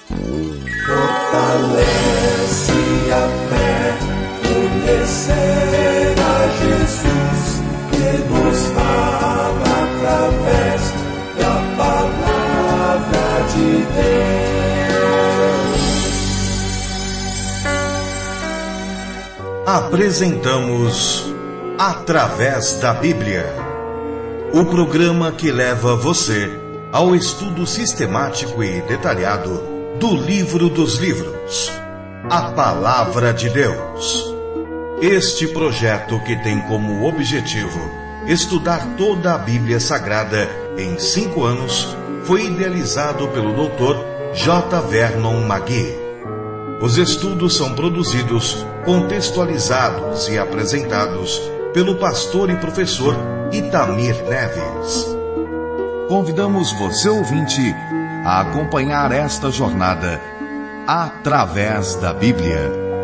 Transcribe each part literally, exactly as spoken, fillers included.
Fortalece a fé, conhecer a Jesus, que nos fala através da palavra de Deus. Apresentamos Através da Bíblia, o programa que leva você ao estudo sistemático e detalhado do livro dos livros, a Palavra de Deus. Este projeto, que tem como objetivo estudar toda a Bíblia Sagrada em cinco anos, foi idealizado pelo doutor J. Vernon McGee. Os estudos são produzidos, contextualizados e apresentados pelo pastor e professor Itamir Neves. Convidamos você, ouvinte, a acompanhar esta jornada através da Bíblia.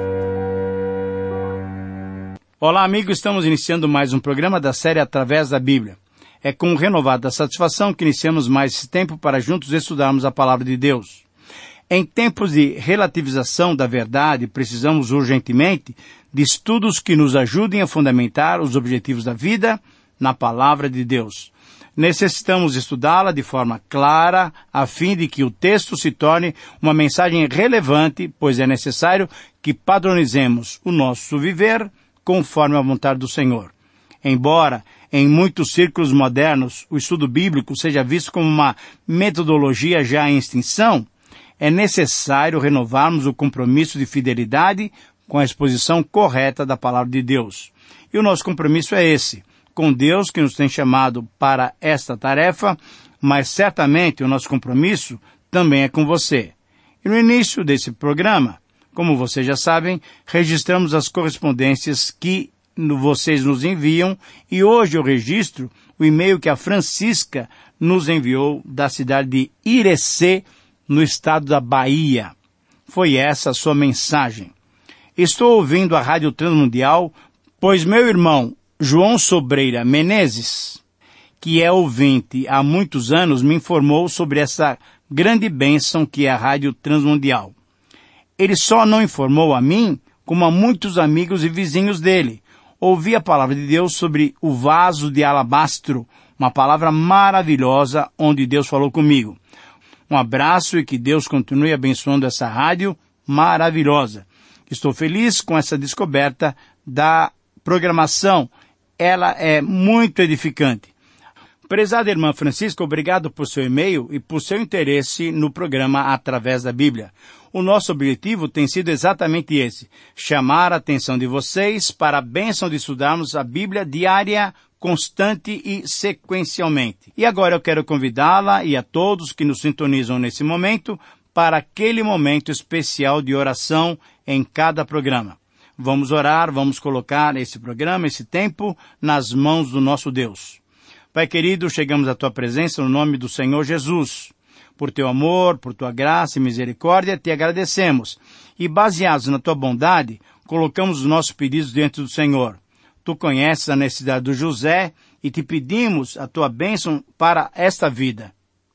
Olá, amigos, estamos iniciando mais um programa da série Através da Bíblia. É com renovada satisfação que iniciamos mais esse tempo para juntos estudarmos a Palavra de Deus. Em tempos de relativização da verdade, precisamos urgentemente de estudos que nos ajudem a fundamentar os objetivos da vida na Palavra de Deus. Necessitamos estudá-la de forma clara, a fim de que o texto se torne uma mensagem relevante, pois é necessário que padronizemos o nosso viver conforme a vontade do Senhor. Embora, em muitos círculos modernos, o estudo bíblico seja visto como uma metodologia já em extinção, é necessário renovarmos o compromisso de fidelidade com a exposição correta da Palavra de Deus. E o nosso compromisso é esse, com Deus que nos tem chamado para esta tarefa, mas certamente o nosso compromisso também é com você. E no início desse programa, como vocês já sabem, registramos as correspondências que vocês nos enviam, e hoje eu registro o e-mail que a Francisca nos enviou da cidade de Irecê, no estado da Bahia. Foi essa a sua mensagem. Estou ouvindo a Rádio Transmundial, pois meu irmão João Sobreira Menezes, que é ouvinte há muitos anos, me informou sobre essa grande bênção que é a Rádio Transmundial. Ele só não informou a mim, como a muitos amigos e vizinhos dele. Ouvi a palavra de Deus sobre o vaso de alabastro, uma palavra maravilhosa onde Deus falou comigo. Um abraço e que Deus continue abençoando essa rádio maravilhosa. Estou feliz com essa descoberta da programação. Ela é muito edificante. Prezada irmã Francisca, obrigado por seu e-mail e por seu interesse no programa Através da Bíblia. O nosso objetivo tem sido exatamente esse, chamar a atenção de vocês para a bênção de estudarmos a Bíblia diária, constante e sequencialmente. E agora eu quero convidá-la e a todos que nos sintonizam nesse momento para aquele momento especial de oração em cada programa. Vamos orar, vamos colocar esse programa, esse tempo, nas mãos do nosso Deus. Pai querido, chegamos à Tua presença no nome do Senhor Jesus. Por Teu amor, por Tua graça e misericórdia, Te agradecemos. E baseados na Tua bondade, colocamos os nossos pedidos diante do Senhor. Tu conheces a necessidade do José e Te pedimos a Tua bênção para esta vida.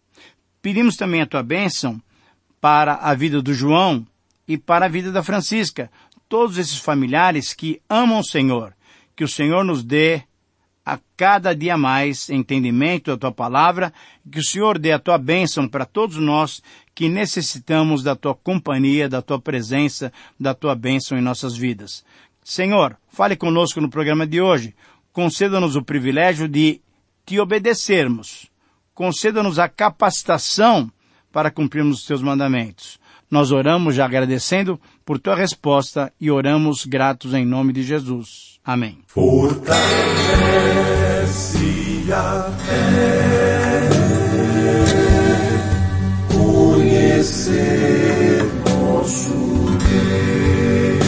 Pedimos também a Tua bênção para a vida do João e para a vida da Francisca. Todos esses familiares que amam o Senhor, que o Senhor nos dê a cada dia mais entendimento da Tua palavra, que o Senhor dê a Tua bênção para todos nós que necessitamos da Tua companhia, da Tua presença, da Tua bênção em nossas vidas. Senhor, fale conosco no programa de hoje, conceda-nos o privilégio de Te obedecermos, conceda-nos a capacitação para cumprirmos os Teus mandamentos. Nós oramos já agradecendo por Tua resposta e oramos gratos em nome de Jesus. Amém. Fortalece a fé, conhecer nosso Deus.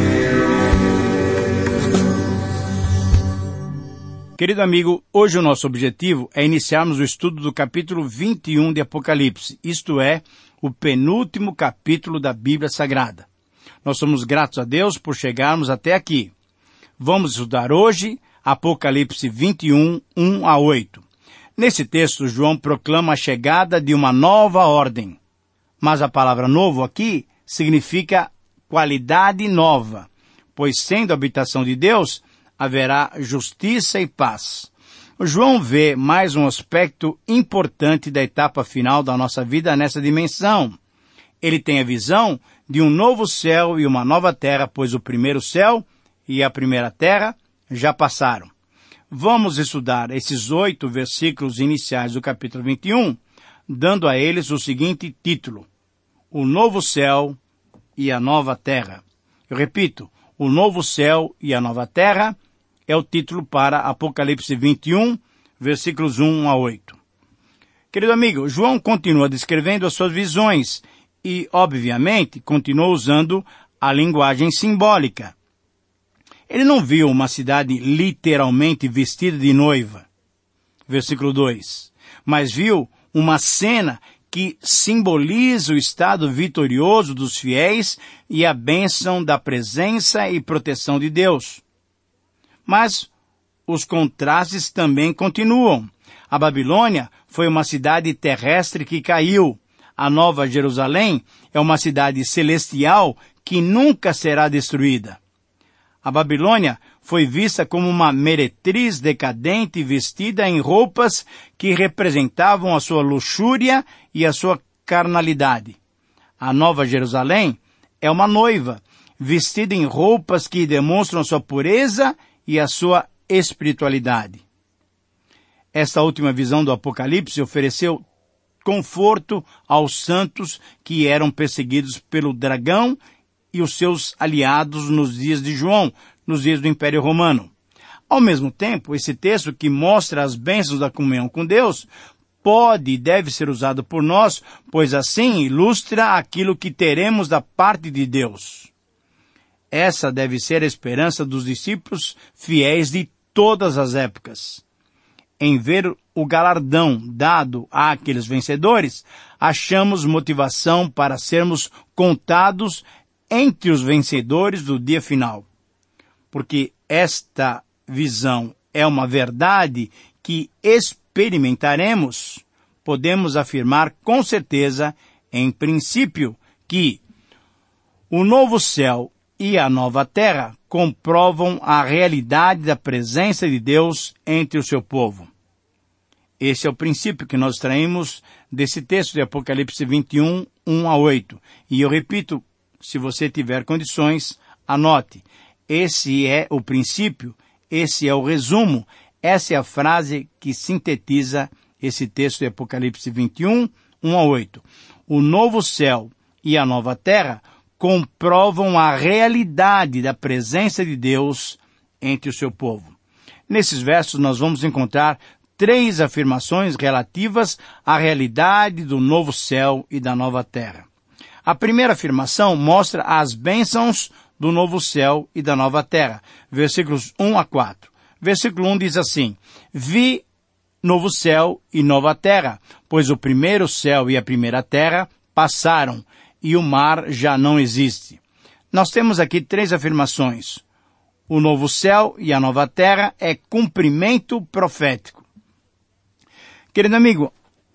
Querido amigo, hoje o nosso objetivo é iniciarmos o estudo do capítulo vinte e um de Apocalipse, isto é, o penúltimo capítulo da Bíblia Sagrada. Nós somos gratos a Deus por chegarmos até aqui. Vamos estudar hoje Apocalipse vinte e um, um a oito. Nesse texto, João proclama a chegada de uma nova ordem. Mas a palavra novo aqui significa qualidade nova, pois sendo a habitação de Deus, haverá justiça e paz. João vê mais um aspecto importante da etapa final da nossa vida nessa dimensão. Ele tem a visão de um novo céu e uma nova terra, pois o primeiro céu e a primeira terra já passaram. Vamos estudar esses oito versículos iniciais do capítulo vinte e um, dando a eles o seguinte título: O novo céu e a nova terra. Eu repito, o novo céu e a nova terra é o título para Apocalipse vinte e um, versículos um a oito. Querido amigo, João continua descrevendo as suas visões e, obviamente, continua usando a linguagem simbólica. Ele não viu uma cidade literalmente vestida de noiva, versículo dois, mas viu uma cena que simboliza o estado vitorioso dos fiéis e a bênção da presença e proteção de Deus. Mas os contrastes também continuam. A Babilônia foi uma cidade terrestre que caiu. A Nova Jerusalém é uma cidade celestial que nunca será destruída. A Babilônia foi vista como uma meretriz decadente vestida em roupas que representavam a sua luxúria e a sua carnalidade. A Nova Jerusalém é uma noiva vestida em roupas que demonstram a sua pureza e a sua espiritualidade. Esta última visão do Apocalipse ofereceu conforto aos santos que eram perseguidos pelo dragão e os seus aliados nos dias de João, nos dias do Império Romano. Ao mesmo tempo, esse texto que mostra as bênçãos da comunhão com Deus pode e deve ser usado por nós, pois assim ilustra aquilo que teremos da parte de Deus. Essa deve ser a esperança dos discípulos fiéis de todas as épocas. Em ver o galardão dado àqueles vencedores, achamos motivação para sermos contados entre os vencedores do dia final. Porque esta visão é uma verdade que experimentaremos, podemos afirmar com certeza, em princípio, que o novo céu e a nova terra comprovam a realidade da presença de Deus entre o seu povo. Esse é o princípio que nós traímos desse texto de Apocalipse vinte e um, um a oito. E eu repito, se você tiver condições, anote. Esse é o princípio, esse é o resumo, essa é a frase que sintetiza esse texto de Apocalipse vinte e um, um a oito. O novo céu e a nova terra comprovam a realidade da presença de Deus entre o seu povo. Nesses versos nós vamos encontrar três afirmações relativas à realidade do novo céu e da nova terra. A primeira afirmação mostra as bênçãos do novo céu e da nova terra, versículos um a quatro. Versículo um diz assim: Vi novo céu e nova terra, pois o primeiro céu e a primeira terra passaram, e o mar já não existe. Nós temos aqui três afirmações. O novo céu e a nova terra é cumprimento profético. Querido amigo,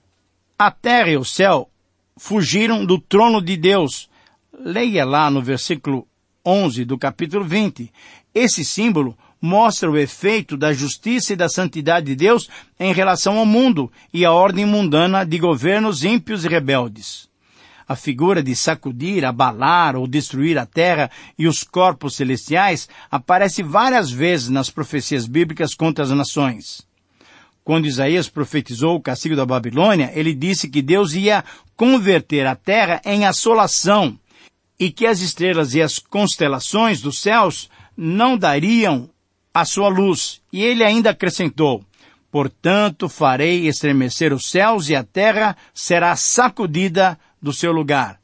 a terra e o céu fugiram do trono de Deus. Leia lá no versículo onze do capítulo vinte. Esse símbolo mostra o efeito da justiça e da santidade de Deus em relação ao mundo e à ordem mundana de governos ímpios e rebeldes. A figura de sacudir, abalar ou destruir a terra e os corpos celestiais aparece várias vezes nas profecias bíblicas contra as nações. Quando Isaías profetizou o castigo da Babilônia, ele disse que Deus ia converter a terra em assolação e que as estrelas e as constelações dos céus não dariam a sua luz. E ele ainda acrescentou: portanto, farei estremecer os céus e a terra será sacudida do seu lugar.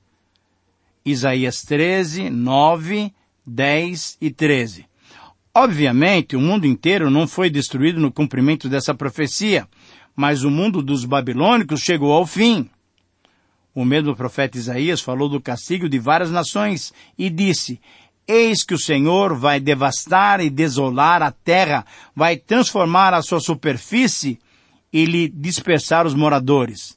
Isaías treze, nove, dez e treze. Obviamente, o mundo inteiro não foi destruído no cumprimento dessa profecia, mas o mundo dos babilônicos chegou ao fim. O mesmo profeta Isaías falou do castigo de várias nações e disse: eis que o Senhor vai devastar e desolar a terra, vai transformar a sua superfície e lhe dispersar os moradores.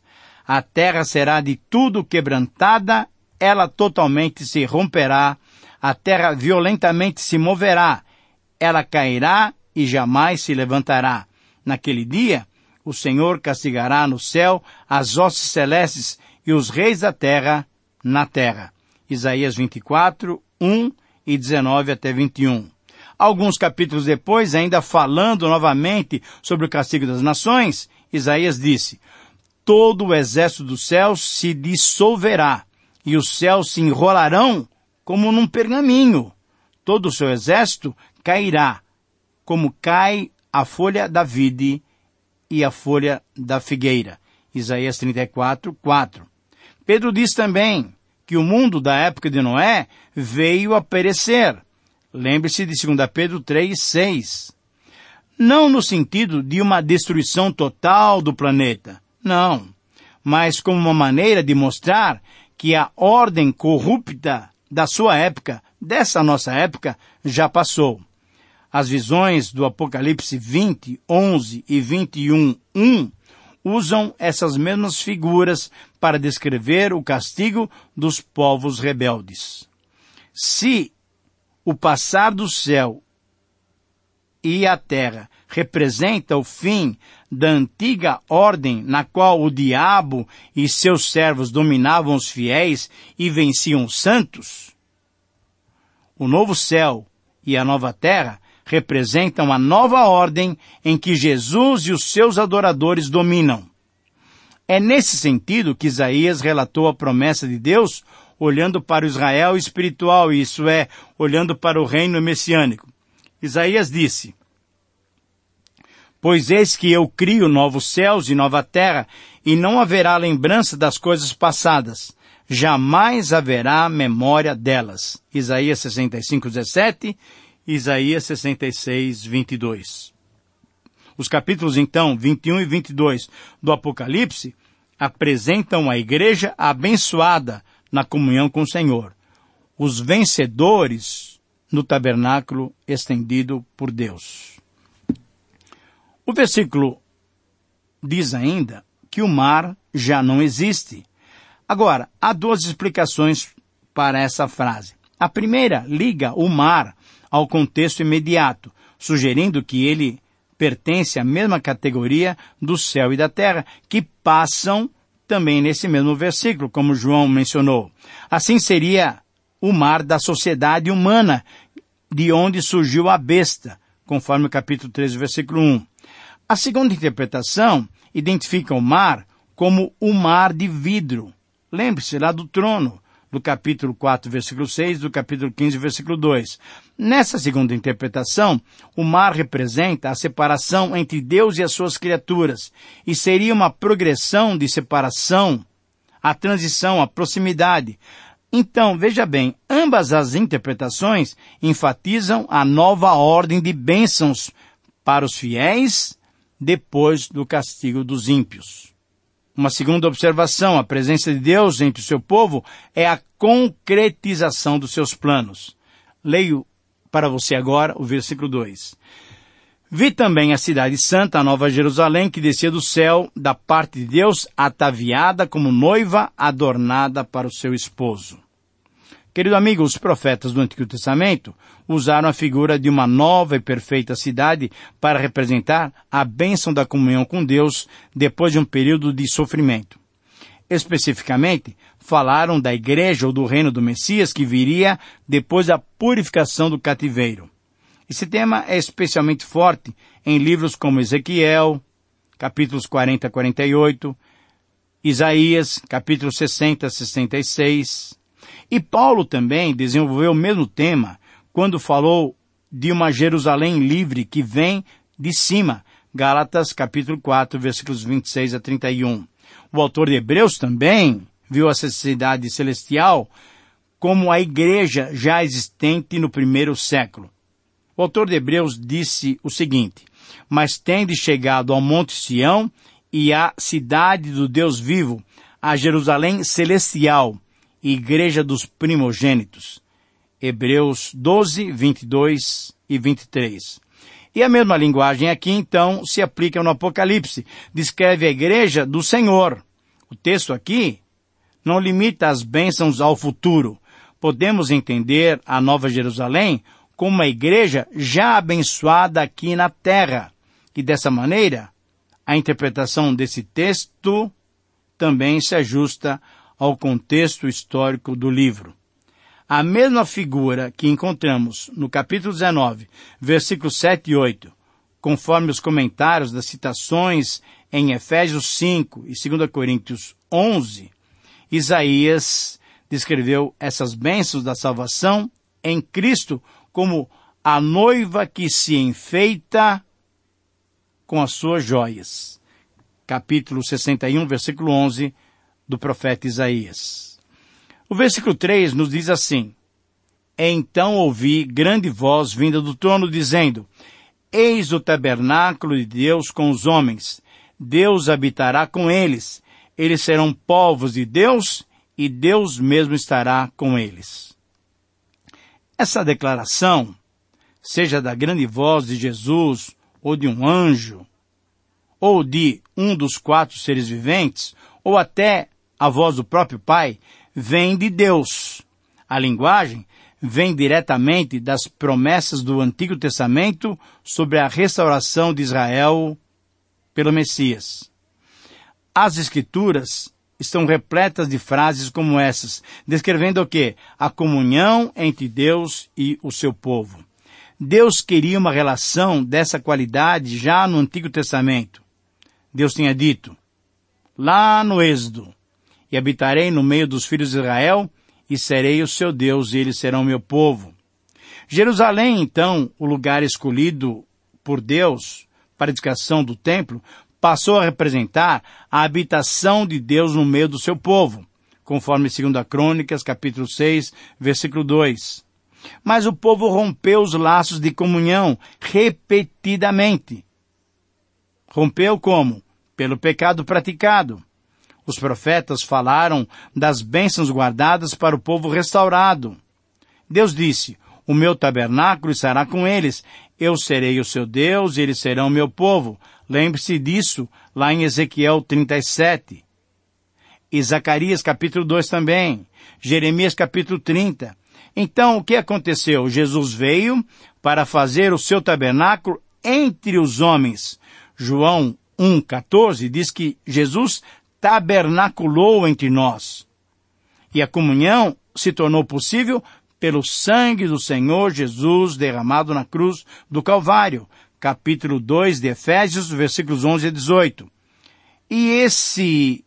A terra será de tudo quebrantada, ela totalmente se romperá, a terra violentamente se moverá, ela cairá e jamais se levantará. Naquele dia, o Senhor castigará no céu as hostes celestes e os reis da terra na terra. Isaías vinte e quatro, um e dezenove até vinte e um. Alguns capítulos depois, ainda falando novamente sobre o castigo das nações, Isaías disse: todo o exército dos céus se dissolverá, e os céus se enrolarão como num pergaminho. Todo o seu exército cairá, como cai a folha da vide e a folha da figueira. Isaías trinta e quatro, quatro. Pedro diz também que o mundo da época de Noé veio a perecer. Lembre-se de dois Pedro três, seis. Não no sentido de uma destruição total do planeta, não, mas como uma maneira de mostrar que a ordem corrupta da sua época, dessa nossa época, já passou. As visões do Apocalipse vinte, onze e vinte e um, um usam essas mesmas figuras para descrever o castigo dos povos rebeldes. Se o passar do céu e a terra representa o fim da antiga ordem na qual o diabo e seus servos dominavam os fiéis e venciam os santos, o novo céu e a nova terra representam a nova ordem em que Jesus e os seus adoradores dominam. É nesse sentido que Isaías relatou a promessa de Deus olhando para o Israel espiritual, isso é, olhando para o reino messiânico. Isaías disse: pois eis que eu crio novos céus e nova terra, e não haverá lembrança das coisas passadas, jamais haverá memória delas. Isaías sessenta e cinco, dezessete, Isaías sessenta e seis, vinte e dois. Os capítulos, então, vinte e um e vinte e dois do Apocalipse apresentam a igreja abençoada na comunhão com o Senhor, os vencedores no tabernáculo estendido por Deus. O versículo diz ainda que o mar já não existe. Agora, há duas explicações para essa frase. A primeira liga o mar ao contexto imediato, sugerindo que ele pertence à mesma categoria do céu e da terra, que passam também nesse mesmo versículo, como João mencionou. Assim seria o mar da sociedade humana, de onde surgiu a besta, conforme o capítulo treze, versículo um. A segunda interpretação identifica o mar como o mar de vidro. Lembre-se lá do trono, do capítulo quatro, versículo seis, do capítulo quinze, versículo dois. Nessa segunda interpretação, o mar representa a separação entre Deus e as suas criaturas, e seria uma progressão de separação, a transição, a proximidade. Então, veja bem, ambas as interpretações enfatizam a nova ordem de bênçãos para os fiéis depois do castigo dos ímpios. Uma segunda observação: a presença de Deus entre o seu povo é a concretização dos seus planos. Leio para você agora o versículo dois. Vi também a cidade santa, a Nova Jerusalém, que descia do céu, da parte de Deus, ataviada como noiva adornada para o seu esposo. Querido amigo, os profetas do Antigo Testamento usaram a figura de uma nova e perfeita cidade para representar a bênção da comunhão com Deus depois de um período de sofrimento. Especificamente, falaram da igreja ou do reino do Messias que viria depois da purificação do cativeiro. Esse tema é especialmente forte em livros como Ezequiel, capítulos quarenta a quarenta e oito, Isaías, capítulos sessenta a sessenta e seis. E Paulo também desenvolveu o mesmo tema quando falou de uma Jerusalém livre que vem de cima, Gálatas capítulo quatro, versículos vinte e seis a trinta e um. O autor de Hebreus também viu essa cidade celestial como a igreja já existente no primeiro século. O autor de Hebreus disse o seguinte: mas tendes chegado ao Monte Sião e à cidade do Deus vivo, a Jerusalém celestial, igreja dos primogênitos. Hebreus doze, vinte e dois e vinte e três. E a mesma linguagem aqui, então, se aplica no Apocalipse. Descreve a igreja do Senhor, O texto aqui não limita as bênçãos ao futuro. Podemos entender a Nova Jerusalém como uma igreja já abençoada aqui na terra. E dessa maneira, a interpretação desse texto também se ajusta ao contexto histórico do livro. A mesma figura que encontramos no capítulo dezenove, versículos sete e oito, conforme os comentários das citações em Efésios cinco e dois Coríntios onze, Isaías descreveu essas bênçãos da salvação em Cristo como a noiva que se enfeita com as suas joias. Capítulo sessenta e um, versículo onze, do profeta Isaías. O versículo três nos diz assim: Então ouvi grande voz vinda do trono, dizendo, Eis o tabernáculo de Deus com os homens. Deus habitará com eles. Eles serão povos de Deus, e Deus mesmo estará com eles. Essa declaração, seja da grande voz de Jesus, ou de um anjo, ou de um dos quatro seres viventes, ou até a voz do próprio Pai, vem de Deus. A linguagem vem diretamente das promessas do Antigo Testamento sobre a restauração de Israel pelo Messias. As Escrituras estão repletas de frases como essas, descrevendo o quê? A comunhão entre Deus e o seu povo. Deus queria uma relação dessa qualidade já no Antigo Testamento. Deus tinha dito, lá no Êxodo, e habitarei no meio dos filhos de Israel, e serei o seu Deus, e eles serão meu povo. Jerusalém, então, o lugar escolhido por Deus para a edificação do templo, passou a representar a habitação de Deus no meio do seu povo, conforme segunda Crônicas, capítulo seis, versículo dois. Mas o povo rompeu os laços de comunhão repetidamente. Rompeu como? Pelo pecado praticado. Os profetas falaram das bênçãos guardadas para o povo restaurado. Deus disse, o meu tabernáculo estará com eles, eu serei o seu Deus e eles serão meu povo. Lembre-se disso lá em Ezequiel trinta e sete. E Zacarias capítulo dois também. Jeremias capítulo trinta. Então, o que aconteceu? Jesus veio para fazer o seu tabernáculo entre os homens. João um, quatorze diz que Jesus tabernaculou entre nós. E a comunhão se tornou possível pelo sangue do Senhor Jesus derramado na cruz do Calvário. Capítulo dois de Efésios, versículos onze a dezoito. E esse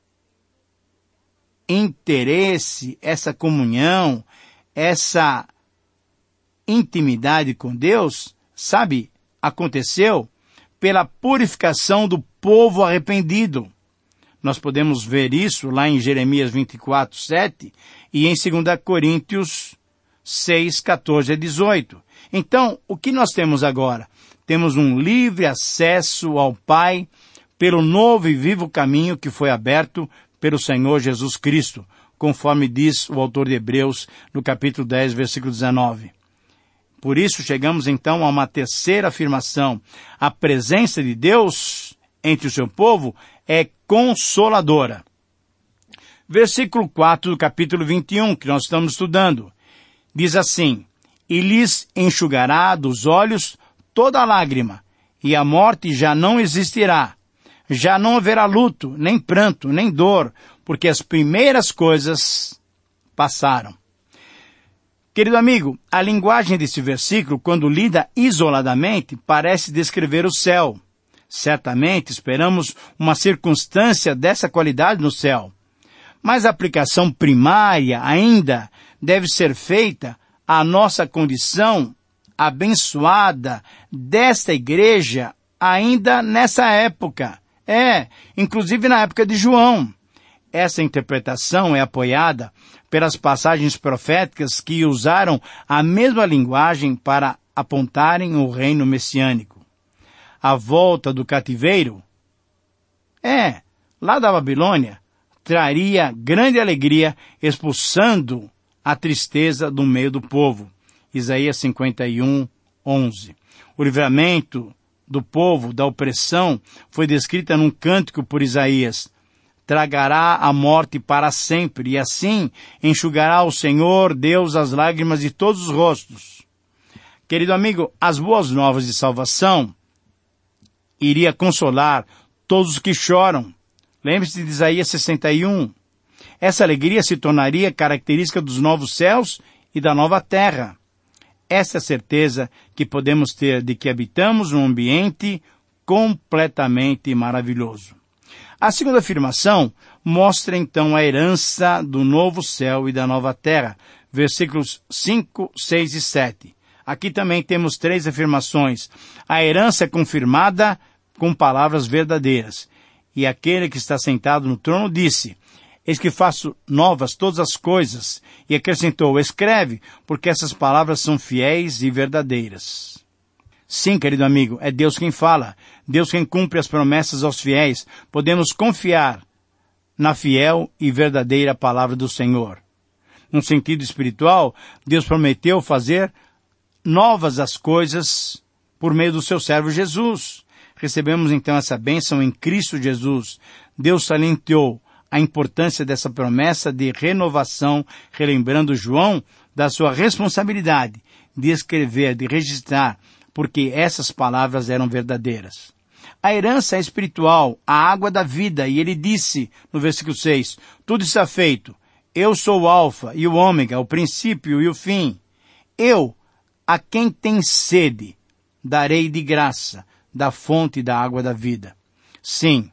interesse, essa comunhão, essa intimidade com Deus, sabe, aconteceu pela purificação do povo arrependido. Nós podemos ver isso lá em Jeremias vinte e quatro, sete e em dois Coríntios seis, quatorze a dezoito. Então, o que nós temos agora? Temos um livre acesso ao Pai pelo novo e vivo caminho que foi aberto pelo Senhor Jesus Cristo, conforme diz o autor de Hebreus no capítulo dez, versículo dezenove. Por isso chegamos então a uma terceira afirmação. A presença de Deus entre o seu povo é consoladora. Versículo quatro do capítulo vinte e um, que nós estamos estudando, diz assim, e lhes enxugará dos olhos toda lágrima, e a morte já não existirá. Já não haverá luto, nem pranto, nem dor, porque as primeiras coisas passaram. Querido amigo, a linguagem desse versículo, quando lida isoladamente, parece descrever o céu. Certamente esperamos uma circunstância dessa qualidade no céu. Mas a aplicação primária ainda deve ser feita à nossa condição abençoada desta igreja ainda nessa época. É, inclusive na época de João. Essa interpretação é apoiada pelas passagens proféticas que usaram a mesma linguagem para apontarem o reino messiânico. A volta do cativeiro, é, lá da Babilônia, traria grande alegria, expulsando a tristeza do meio do povo. Isaías cinquenta e um, onze. O livramento do povo da opressão foi descrita num cântico por Isaías. tragará a morte para sempre, e assim enxugará o Senhor Deus as lágrimas de todos os rostos. Querido amigo, as boas novas de salvação iria consolar todos os que choram. Lembre-se de Isaías sessenta e um. Essa alegria se tornaria característica dos novos céus e da nova terra. Essa é a certeza que podemos ter de que habitamos num ambiente completamente maravilhoso. A segunda afirmação mostra então a herança do novo céu e da nova terra, versículos cinco, seis e sete. Aqui também temos três afirmações. A herança é confirmada com palavras verdadeiras. E aquele que está sentado no trono disse: eis que faço novas todas as coisas. E acrescentou: escreve, porque essas palavras são fiéis e verdadeiras. Sim, querido amigo, é Deus quem fala, Deus quem cumpre as promessas aos fiéis. Podemos confiar na fiel e verdadeira palavra do Senhor. Num sentido espiritual, Deus prometeu fazer novas as coisas por meio do seu servo Jesus. Recebemos então essa bênção em Cristo Jesus. Deus salientou a importância dessa promessa de renovação, relembrando João da sua responsabilidade de escrever, de registrar, porque essas palavras eram verdadeiras. A herança é espiritual, a água da vida, e ele disse, no versículo seis, tudo está feito. Eu sou o alfa e o ômega, o princípio e o fim. Eu, a quem tem sede, darei de graça da fonte da água da vida. Sim,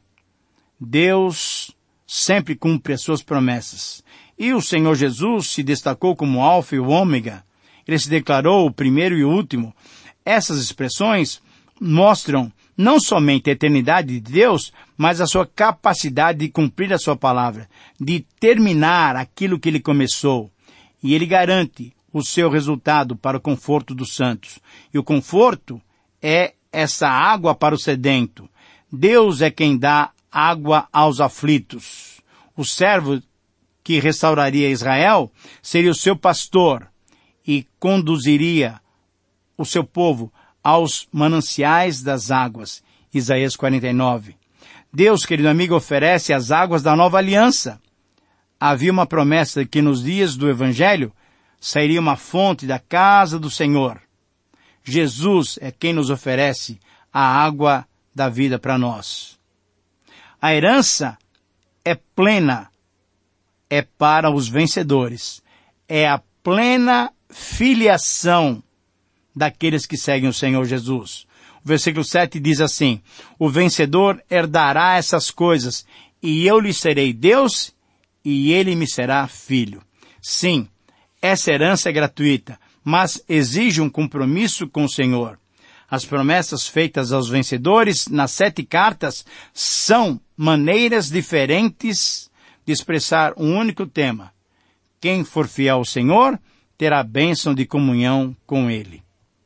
Deus sempre cumpre as suas promessas. E o Senhor Jesus se destacou como alfa e o ômega. Ele se declarou o primeiro e o último. Essas expressões mostram não somente a eternidade de Deus, mas a sua capacidade de cumprir a sua palavra, de terminar aquilo que ele começou. E ele garante o seu resultado para o conforto dos santos. E o conforto é essa água para o sedento. Deus é quem dá água aos aflitos. O servo que restauraria Israel seria o seu pastor e conduziria o seu povo aos mananciais das águas. Isaías quarenta e nove. Deus, querido amigo, oferece as águas da nova aliança. Havia uma promessa de que nos dias do Evangelho sairia uma fonte da casa do Senhor. Jesus é quem nos oferece a água da vida para nós. A herança é plena, é para os vencedores. É a plena filiação daqueles que seguem o Senhor Jesus. O versículo sete diz assim: o vencedor herdará essas coisas, e eu lhe serei Deus, e ele me será filho. Sim, essa herança é gratuita, mas exige um compromisso com o Senhor. As promessas feitas aos vencedores nas sete cartas são maneiras diferentes de expressar um único tema. Quem for fiel ao Senhor terá a bênção de comunhão com Ele.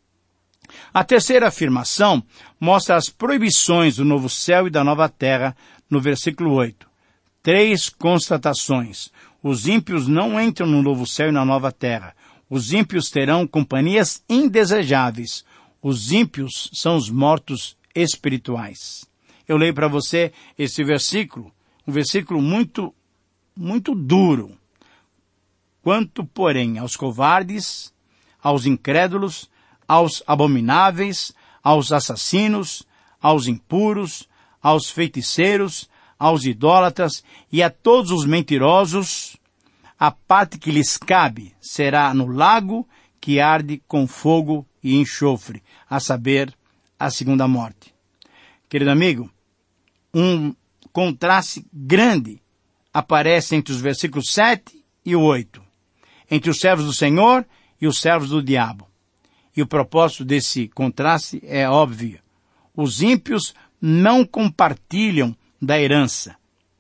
A terceira afirmação mostra as proibições do novo céu e da nova terra no versículo oito. Três constatações. Os ímpios não entram no novo céu e na nova terra. Os ímpios terão companhias indesejáveis. Os ímpios são os mortos espirituais. Eu leio para você esse versículo, um versículo muito, muito duro. Quanto, porém, aos covardes, aos incrédulos, aos abomináveis, aos assassinos, aos impuros, aos feiticeiros, aos idólatras e a todos os mentirosos, a parte que lhes cabe será no lago que arde com fogo e enxofre, a saber, a segunda morte. Querido amigo, um contraste grande aparece entre os versículos sete e o oito, entre os servos do Senhor e os servos do diabo. E o propósito desse contraste é óbvio. Os ímpios não compartilham da herança.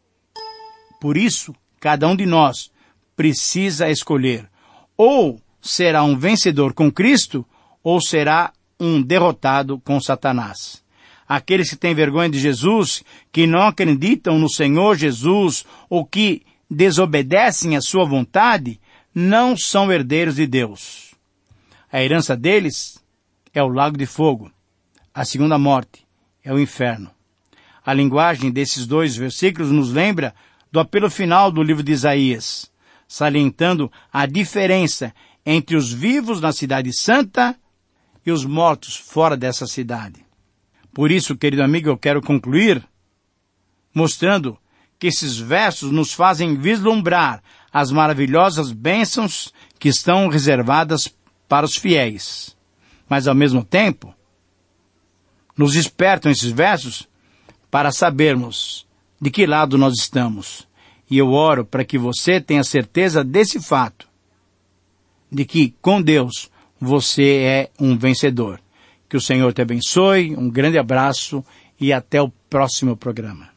Por isso, cada um de nós precisa escolher: ou será um vencedor com Cristo, ou será um derrotado com Satanás. Aqueles que têm vergonha de Jesus, que não acreditam no Senhor Jesus, ou que desobedecem à sua vontade, não são herdeiros de Deus. A herança deles é o lago de fogo. A segunda morte é o inferno. A linguagem desses dois versículos nos lembra do apelo final do livro de Isaías, salientando a diferença entre os vivos na cidade santa e os mortos fora dessa cidade. Por isso, querido amigo, eu quero concluir mostrando que esses versos nos fazem vislumbrar as maravilhosas bênçãos que estão reservadas para os fiéis. Mas, ao mesmo tempo, nos despertam esses versos para sabermos de que lado nós estamos. E eu oro para que você tenha certeza desse fato, de que com Deus você é um vencedor. Que o Senhor te abençoe, um grande abraço e até o próximo programa.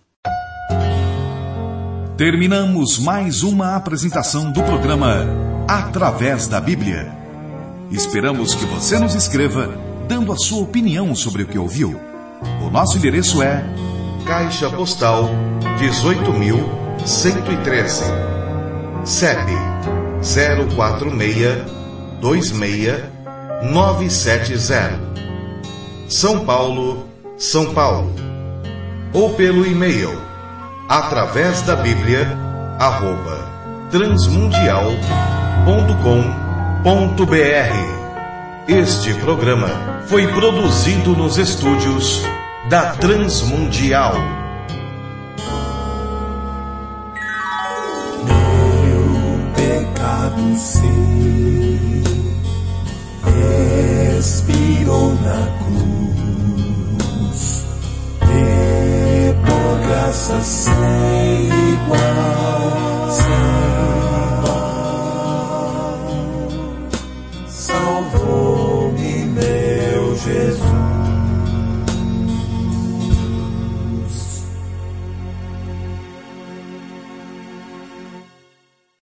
Terminamos mais uma apresentação do programa Através da Bíblia. Esperamos que você nos escreva, dando a sua opinião sobre o que ouviu. O nosso endereço é Caixa Postal dezoito mil cento e treze, C E P zero quatro seis dois seis nove sete zero, São Paulo, São Paulo. Ou pelo e-mail através da Bíblia arroba transmundial ponto com ponto br. Este programa foi produzido nos estúdios da Transmundial. Meu pecado sei, expirou na cruz, e por graça sei